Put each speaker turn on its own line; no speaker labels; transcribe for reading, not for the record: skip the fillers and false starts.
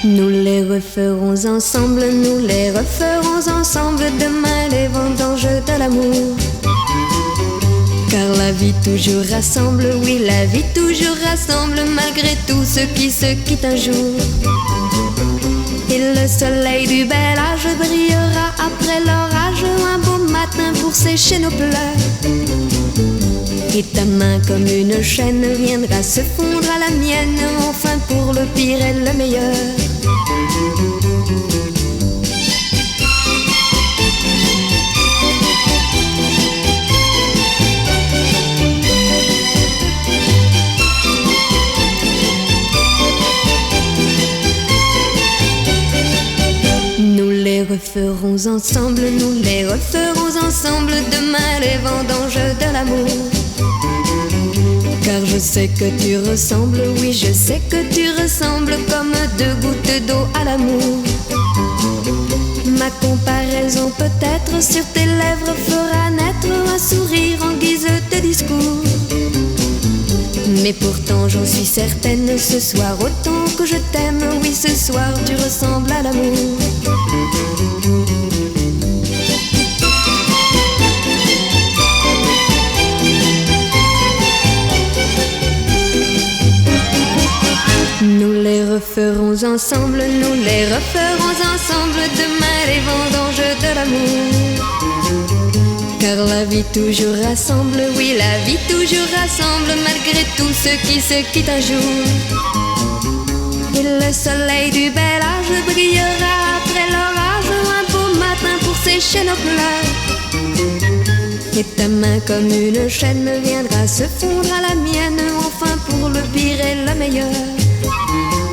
Nous les referons ensemble, nous les referons ensemble. Demain les vendanges de l'amour. Car la vie toujours rassemble, oui la vie toujours rassemble. Malgré tout ceux qui se quittent un jour. Et le soleil du bel âge brillera après l'orage. Un beau matin pour sécher nos pleurs. Et ta main comme une chaîne viendra se fondre à la mienne. Enfin pour le pire et le meilleur. Nous les referons ensemble, nous les referons ensemble. Demain les vendanges de l'amour. Car je sais que tu ressembles, oui je sais que tu ressembles comme deux gouttes d'eau à l'amour. Ma comparaison peut-être sur tes lèvres fera naître un sourire en guise de discours. Mais pourtant j'en suis certaine, ce soir autant que je t'aime, oui ce soir tu ressembles à l'amour. Nous les referons ensemble, nous les referons ensemble. Demain les vendanges de l'amour. Car la vie toujours rassemble, oui la vie toujours rassemble. Malgré tout ceux qui se quittent un jour. Et le soleil du bel âge brillera après l'orage. Un beau matin pour sécher nos pleurs. Et ta main comme une chaîne viendra se fondre à la mienne. Enfin pour le pire et le meilleur.